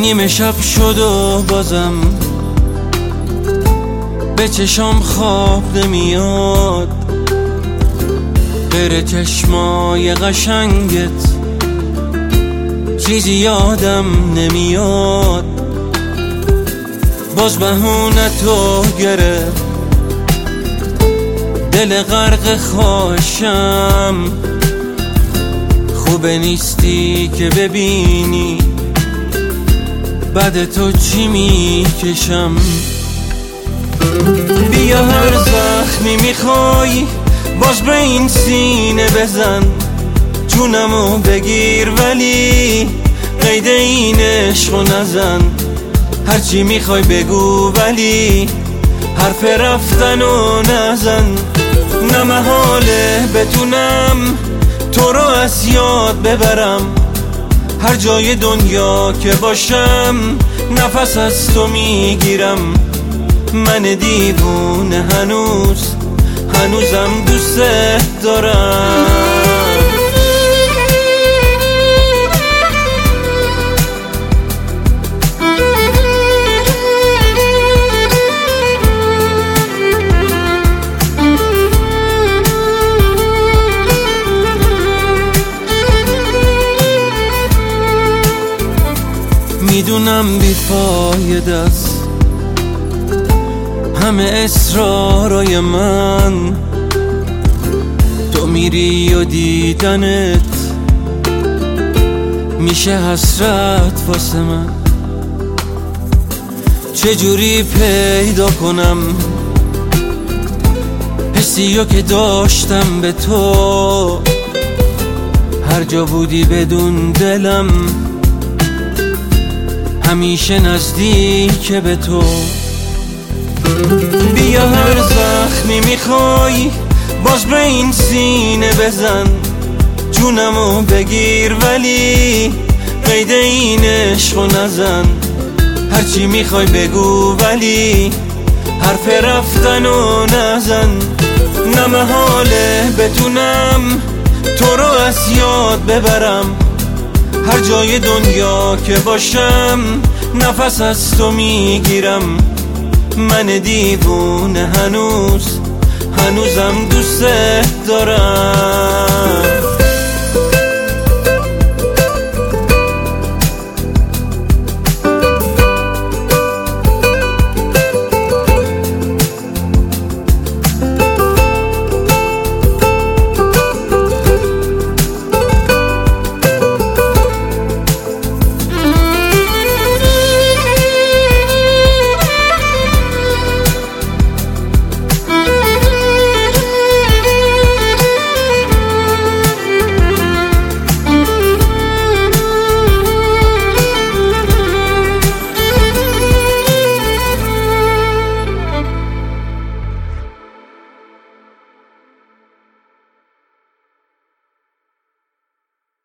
نیمه شب شد و بازم به چشام خواب نمیاد، غیر چشمای قشنگت چیزی یادم نمیاد. باز بهونه تو گرفت دل غرق خواهشم، خوبه نیستی که ببینی بعد تو چی میکشم. بیا هر زخمی میخوای باز به این سینه بزن، جونمو بگیر ولی قید این عشقو نزن. هرچی میخوای بگو ولی حرف رفتنو نزن. نه محاله بتونم تو رو از یاد ببرم، هر جای دنیا که باشم نفس از تو میگیرم. من دیوونه هنوزم دوست دارم. میدونم بیفایده است همه اصرارای من، تو میری و دیدنت میشه حسرت واسه من. چجوری پیدا کنم حسیو که داشتم به تو، هر جا بودی بدون دلم همیشه نزدیک به تو. بیا هر زخمی میخوای باز به این سینه بزن، جونمو بگیر ولی قید این عشقو نزن. هرچی میخوای بگو ولی حرف رفتنو نزن. نه محاله بتونم تو رو از یاد ببرم، هر جای دنیا که باشم نفس از تو میگیرم. من دیوونه هنوزم دوست دارم.